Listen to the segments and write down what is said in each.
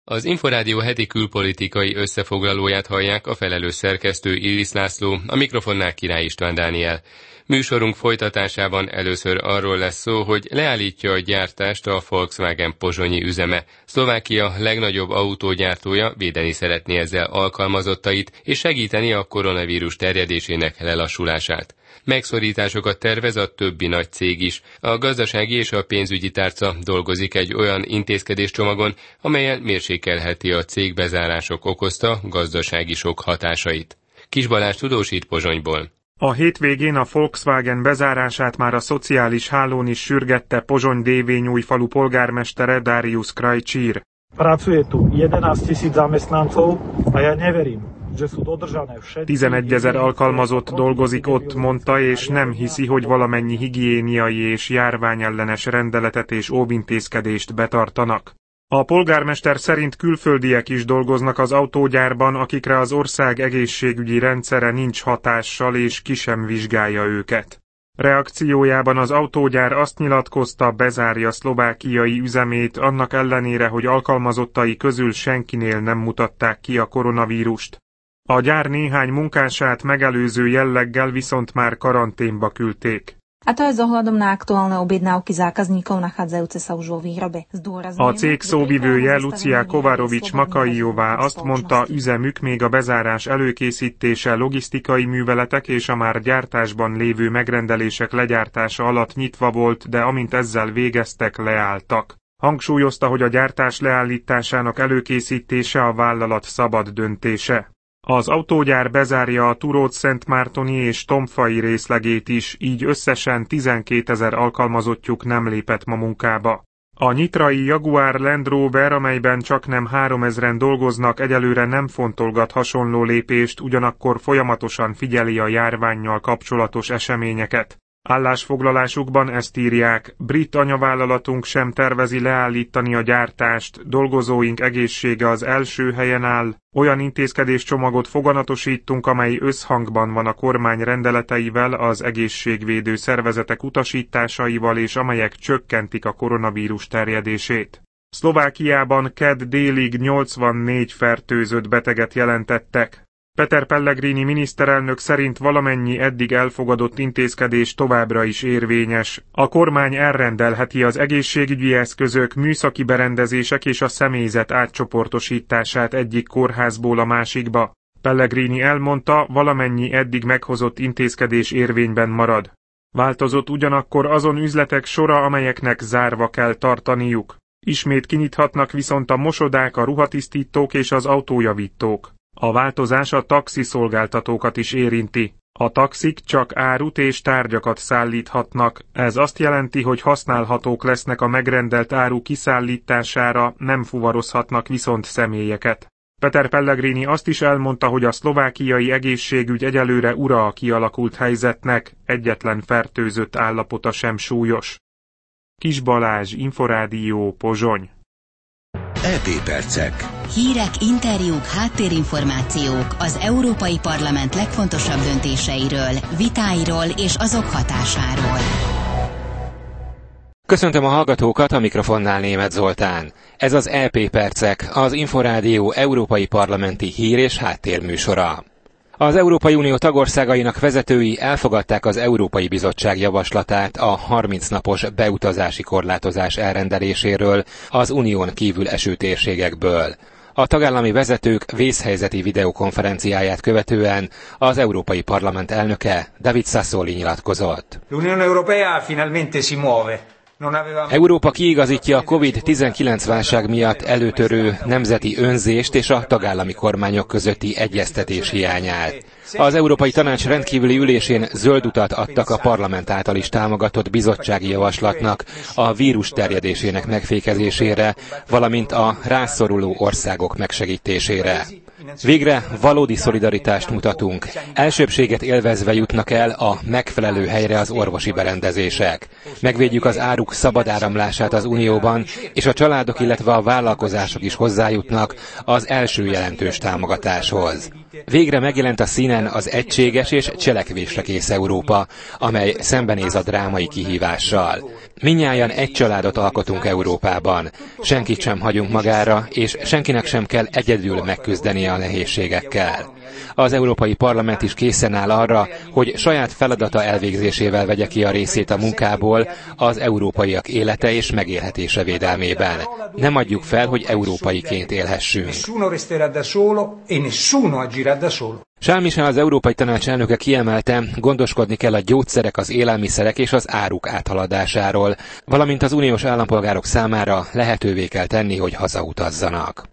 Az Inforádió heti külpolitikai összefoglalóját hallják, a felelős szerkesztő Illis László, a mikrofonnál Király István Dániel. Műsorunk folytatásában először arról lesz szó, hogy leállítja a gyártást a Volkswagen pozsonyi üzeme. Szlovákia legnagyobb autógyártója védeni szeretné ezzel alkalmazottait és segíteni a koronavírus terjedésének lelassulását. Megszorításokat tervez a többi nagy cég is. A gazdasági és a pénzügyi tárca dolgozik egy olyan intézkedéscsomagon, amellyel mérsékelheti a cégbezárások okozta gazdasági sok hatásait. Kis Balázs tudósít Pozsonyból. A hétvégén a Volkswagen bezárását már a szociális hálón is sürgette Pozsony Dévényújfalu polgármestere Darius Krajčír. Pracuje tu 11 000 zamestnancov a ja neverím, že sú dodržané všetky. 11 000 alkalmazott dolgozik ott, mondta, és nem hiszi, hogy valamennyi higiéniai és járványellenes rendeletet és óvintézkedést betartanak. A polgármester szerint külföldiek is dolgoznak az autógyárban, akikre az ország egészségügyi rendszere nincs hatással, és ki sem vizsgálja őket. Reakciójában az autógyár azt nyilatkozta, bezárja szlovákiai üzemét, annak ellenére, hogy alkalmazottai közül senkinél nem mutatták ki a koronavírust. A gyár néhány munkását megelőző jelleggel viszont már karanténba küldték. A to je s ohľadom na aktuálne objednávky zákazníkov nachádzajúce sa už vo výrobe. A cég szóvivője Lucia Kovarovics Makajová azt mondta, üzemük még a bezárás előkészítése, logisztikai műveletek és a már gyártásban lévő megrendelések legyártása alatt nyitva volt, de amint ezzel végeztek, leálltak. Hangsúlyozta, hogy a gyártás leállításának előkészítése a vállalat szabad döntése. Az autógyár bezárja a Turót-Szentmártoni és Tomfai részlegét is, így összesen 12 000 alkalmazottjuk nem lépett ma munkába. A nyitrai Jaguar Land Rover, amelyben csaknem 3000-en dolgoznak, egyelőre nem fontolgat hasonló lépést, ugyanakkor folyamatosan figyeli a járvánnyal kapcsolatos eseményeket. Állásfoglalásukban ezt írják: brit anyavállalatunk sem tervezi leállítani a gyártást, dolgozóink egészsége az első helyen áll, olyan intézkedéscsomagot foganatosítunk, amely összhangban van a kormány rendeleteivel, az egészségvédő szervezetek utasításaival és amelyek csökkentik a koronavírus terjedését. Szlovákiában kedd délig 84 fertőzött beteget jelentettek. Peter Pellegrini miniszterelnök szerint valamennyi eddig elfogadott intézkedés továbbra is érvényes. A kormány elrendelheti az egészségügyi eszközök, műszaki berendezések és a személyzet átcsoportosítását egyik kórházból a másikba. Pellegrini elmondta, valamennyi eddig meghozott intézkedés érvényben marad. Változott ugyanakkor azon üzletek sora, amelyeknek zárva kell tartaniuk. Ismét kinyithatnak viszont a mosodák, a ruhatisztítók és az autójavítók. A változás a taxiszolgáltatókat is érinti. A taxik csak árut és tárgyakat szállíthatnak, ez azt jelenti, hogy használhatók lesznek a megrendelt áru kiszállítására, nem fuvarozhatnak viszont személyeket. Peter Pellegrini azt is elmondta, hogy a szlovákiai egészségügy egyelőre ura a kialakult helyzetnek, egyetlen fertőzött állapota sem súlyos. Kis Balázs, Inforádió, Pozsony. EP percek. Hírek, interjúk, háttérinformációk az Európai Parlament legfontosabb döntéseiről, vitáiról és azok hatásáról. Köszöntöm a hallgatókat, a mikrofonnál Németh Zoltán. Ez az EP percek, az Inforádió európai parlamenti hír- és háttérműsora. Az Európai Unió tagországainak vezetői elfogadták az Európai Bizottság javaslatát a 30 napos beutazási korlátozás elrendeléséről az unión kívül eső térségekből. A tagállami vezetők vészhelyzeti videokonferenciáját követően az Európai Parlament elnöke David Sassoli nyilatkozott. L'Unione Europea finalmente si muove. Európa kiigazítja a COVID-19 válság miatt előtörő nemzeti önzést és a tagállami kormányok közötti egyeztetés hiányát. Az Európai Tanács rendkívüli ülésén zöld utat adtak a parlament által is támogatott bizottsági javaslatnak a vírus terjedésének megfékezésére, valamint a rászoruló országok megsegítésére. Végre valódi szolidaritást mutatunk. Elsőbbséget élvezve jutnak el a megfelelő helyre az orvosi berendezések. Megvédjük az áruk szabad áramlását az Unióban, és a családok, illetve a vállalkozások is hozzájutnak az első jelentős támogatáshoz. Végre megjelent a színen az egységes és cselekvésre kész Európa, amely szembenéz a drámai kihívással. Mindnyájan egy családot alkotunk Európában. Senkit sem hagyunk magára, és senkinek sem kell egyedül megküzdenie a nehézségekkel. Az Európai Parlament is készen áll arra, hogy saját feladata elvégzésével vegye ki a részét a munkából az európaiak élete és megélhetése védelmében. Nem adjuk fel, hogy európaiként élhessünk. Charles Michel, az Európai Tanács elnöke kiemelte, gondoskodni kell a gyógyszerek, az élelmiszerek és az áruk áthaladásáról, valamint az uniós állampolgárok számára lehetővé kell tenni, hogy hazautazzanak.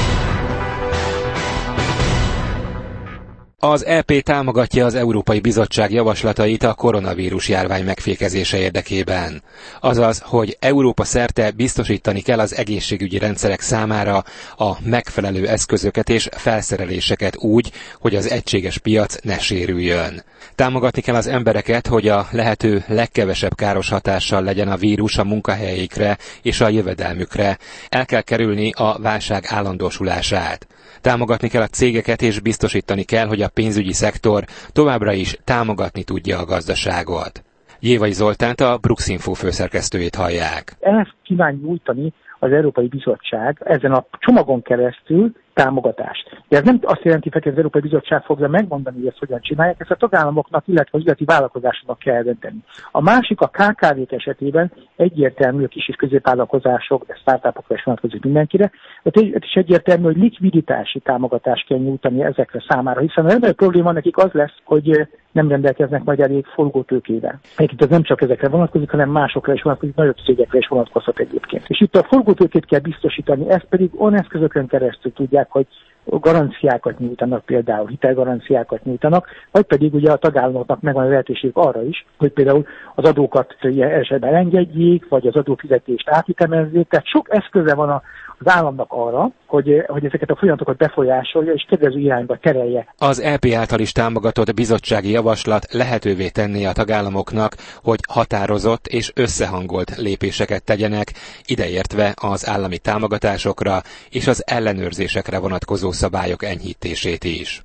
Az EP támogatja az Európai Bizottság javaslatait a koronavírus járvány megfékezése érdekében. Azaz, hogy Európa szerte biztosítani kell az egészségügyi rendszerek számára a megfelelő eszközöket és felszereléseket úgy, hogy az egységes piac ne sérüljön. Támogatni kell az embereket, hogy a lehető legkevesebb káros hatással legyen a vírus a munkahelyeikre és a jövedelmükre. El kell kerülni a válság állandósulását. Támogatni kell a cégeket és biztosítani kell, hogy a pénzügyi szektor továbbra is támogatni tudja a gazdaságot. Jévai Zoltánt, a Brux-Info főszerkesztőjét hallják. Ezt kíván nyújtani az Európai Bizottság ezen a csomagon keresztül támogatást. De ez nem azt jelenti, hogy az Európai Bizottság fogja megmondani, hogy ezt hogyan csinálják, ezt a tagállamoknak, illetve az üzleti vállalkozásoknak kell dönteni. A másik, a KKV-k esetében egyértelmű, a kis és középvállalkozások, de startupokra is vonatkozik mindenkire, ott is egyértelmű, hogy likviditási támogatást kell nyújtani ezekre számára, hiszen a legnagyobb probléma nekik az lesz, hogy nem rendelkeznek majd elég forgótőkével. Egyébként ez nem csak ezekre vonatkozik, hanem másokra is vonatkozik, nagyobb cégekre is vonatkozhat egyébként. És itt a forgótőkét kell biztosítani, ezt pedig olyan eszközökön keresztül tudják, hogy garanciákat nyújtanak, például hitelgaranciákat nyújtanak, vagy pedig ugye a tagállamoknak megvan a lehetőség arra is, hogy például az adókat ilyen esetben engedjék, vagy az adófizetést átütemezzék. Tehát sok eszköze van az államnak arra, hogy ezeket a folyamatokat befolyásolja és kedvező irányba terelje. Az EP által is támogatott bizottsági javaslat lehetővé tenné a tagállamoknak, hogy határozott és összehangolt lépéseket tegyenek, ideértve az állami támogatásokra és az ellenőrzésekre vonatkozó szabályok enyhítését is.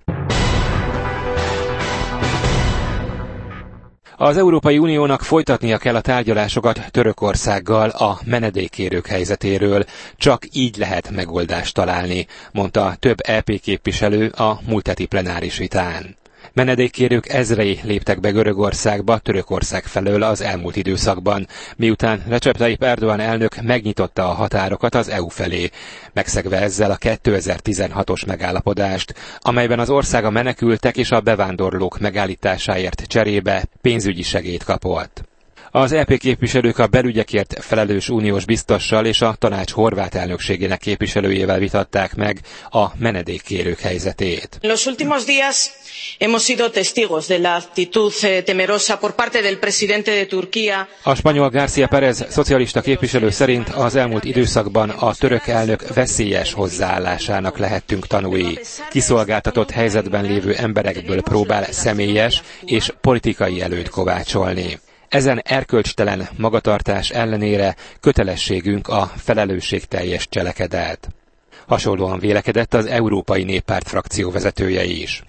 Az Európai Uniónak folytatnia kell a tárgyalásokat Törökországgal a menedékkérők helyzetéről. Csak így lehet megoldást találni, mondta több EP képviselő a múlt heti plenáris vitán. Menedékkérők ezrei léptek be Görögországba Törökország felől az elmúlt időszakban, miután Recep Tayyip Erdoğan elnök megnyitotta a határokat az EU felé, megszegve ezzel a 2016-os megállapodást, amelyben az ország a menekültek és a bevándorlók megállításáért cserébe pénzügyi segélyt kapott. Az EP képviselők a belügyekért felelős uniós biztossal és a tanács horvát elnökségének képviselőjével vitatták meg a menedékkérők helyzetét. En los últimos días hemos sido testigos de la actitud temerosa por parte del presidente de Turquía. A spanyol García Pérez szocialista képviselő szerint az elmúlt időszakban a török elnök veszélyes hozzáállásának lehettünk tanúi. Kiszolgáltatott helyzetben lévő emberekből próbál személyes és politikai előnyt kovácsolni. Ezen erkölcstelen magatartás ellenére kötelességünk a felelősségteljes cselekedet. Hasonlóan vélekedett az Európai Néppárt frakció vezetője is.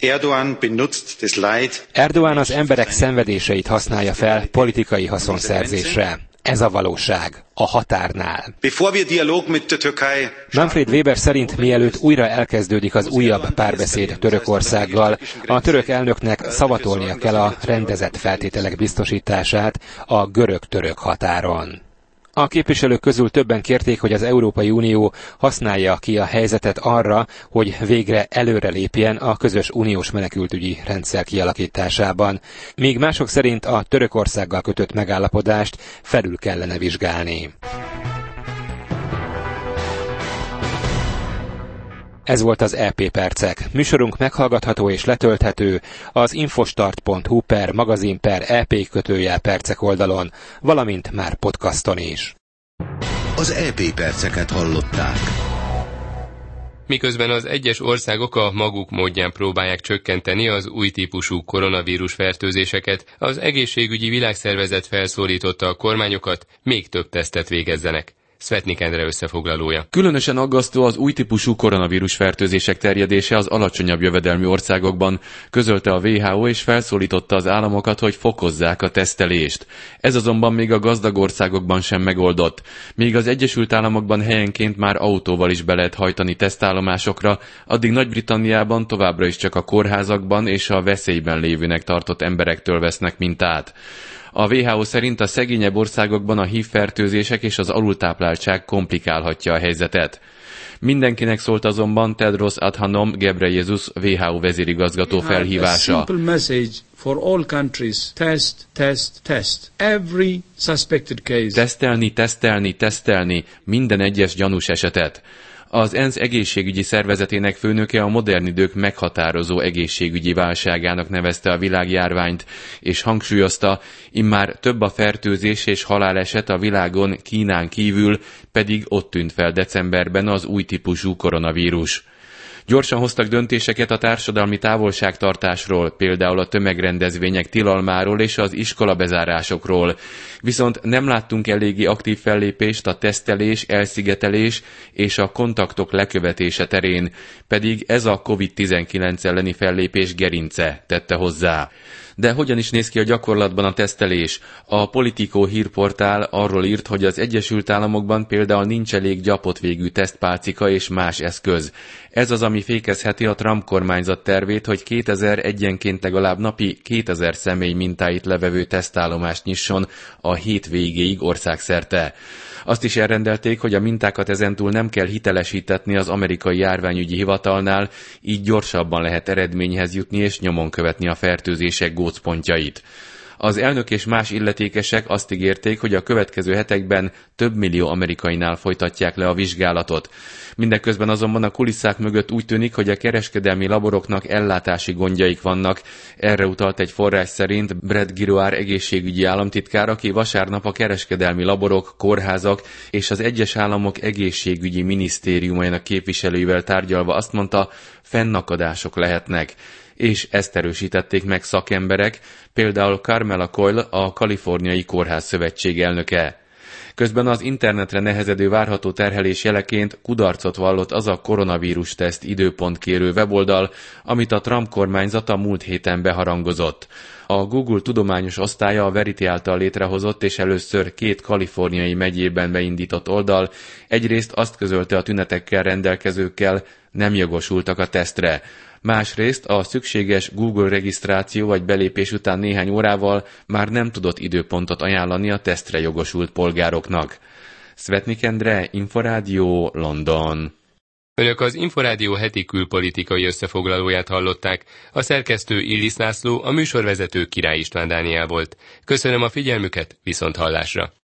Erdoğan az emberek szenvedéseit használja fel politikai haszonszerzésre. Ez a valóság, a határnál. Manfred Weber szerint mielőtt újra elkezdődik az újabb párbeszéd Törökországgal, a török elnöknek szavatolnia kell a rendezett feltételek biztosítását a görög-török határon. A képviselők közül többen kérték, hogy az Európai Unió használja ki a helyzetet arra, hogy végre előrelépjen a közös uniós menekültügyi rendszer kialakításában, míg mások szerint a Törökországgal kötött megállapodást felül kellene vizsgálni. Ez volt az EP Percek. Műsorunk meghallgatható és letölthető az infostart.hu/magazin/EP_percek oldalon, valamint már podcaston is. Az EP Perceket hallották. Miközben az egyes országok a maguk módján próbálják csökkenteni az új típusú koronavírus fertőzéseket, az Egészségügyi Világszervezet felszólította a kormányokat, még több tesztet végezzenek. Svetnik Endre összefoglalója. Különösen aggasztó az új típusú koronavírus fertőzések terjedése az alacsonyabb jövedelmű országokban, közölte a WHO és felszólította az államokat, hogy fokozzák a tesztelést. Ez azonban még a gazdag országokban sem megoldott. Míg az Egyesült Államokban helyenként már autóval is be lehet hajtani tesztállomásokra, addig Nagy-Britanniában továbbra is csak a kórházakban és a veszélyben lévőnek tartott emberektől vesznek mintát. A WHO szerint a szegényebb országokban a HIV-fertőzések és az alultápláltság komplikálhatja a helyzetet. Mindenkinek szólt azonban Tedros Adhanom Ghebreyesus WHO vezérigazgató felhívása. Tesztelni minden egyes gyanús esetet. Az ENSZ egészségügyi szervezetének főnöke a modern idők meghatározó egészségügyi válságának nevezte a világjárványt, és hangsúlyozta, immár több a fertőzés és haláleset a világon Kínán kívül, pedig ott tűnt fel decemberben az új típusú koronavírus. Gyorsan hoztak döntéseket a társadalmi távolságtartásról, például a tömegrendezvények tilalmáról és az iskolabezárásokról. Viszont nem láttunk eléggé aktív fellépést a tesztelés, elszigetelés és a kontaktok lekövetése terén, pedig ez a COVID-19 elleni fellépés gerince, tette hozzá. De hogyan is néz ki a gyakorlatban a tesztelés? A Politico hírportál arról írt, hogy az Egyesült Államokban például nincs elég gyapott végű tesztpálcika és más eszköz. Ez az, ami fékezheti a Trump kormányzat tervét, hogy 2000 egyenként legalább napi 2000 személy mintáit levevő tesztállomást nyisson a hét végéig országszerte. Azt is elrendelték, hogy a mintákat ezentúl nem kell hitelesítetni az amerikai járványügyi hivatalnál, így gyorsabban lehet eredményhez jutni és nyomon követni a fertőzések gócpontjait. Az elnök és más illetékesek azt ígérték, hogy a következő hetekben több millió amerikainál folytatják le a vizsgálatot. Mindeközben azonban a kulisszák mögött úgy tűnik, hogy a kereskedelmi laboroknak ellátási gondjaik vannak. Erre utalt egy forrás szerint Brett Giroir egészségügyi államtitkár, aki vasárnap a kereskedelmi laborok, kórházak és az egyes államok egészségügyi minisztériumainak képviselőivel tárgyalva azt mondta, fennakadások lehetnek. És ezt erősítették meg szakemberek, például Carmela Coyle, a Kaliforniai Kórház Szövetség elnöke. Közben az internetre nehezedő várható terhelés jeleként kudarcot vallott az a koronavírus teszt időpontkérő weboldal, amit a Trump kormányzat a múlt héten beharangozott. A Google tudományos osztálya a Verity által létrehozott és először 2 kaliforniai megyében beindított oldal egyrészt azt közölte a tünetekkel rendelkezőkkel, nem jogosultak a tesztre. Másrészt a szükséges Google regisztráció vagy belépés után néhány órával már nem tudott időpontot ajánlani a tesztre jogosult polgároknak. Svetnik Endre, Inforádió, London. Önök az Inforádió heti külpolitikai összefoglalóját hallották, a szerkesztő Illis László, a műsorvezető Király István Dániel volt. Köszönöm a figyelmüket, viszonthallásra!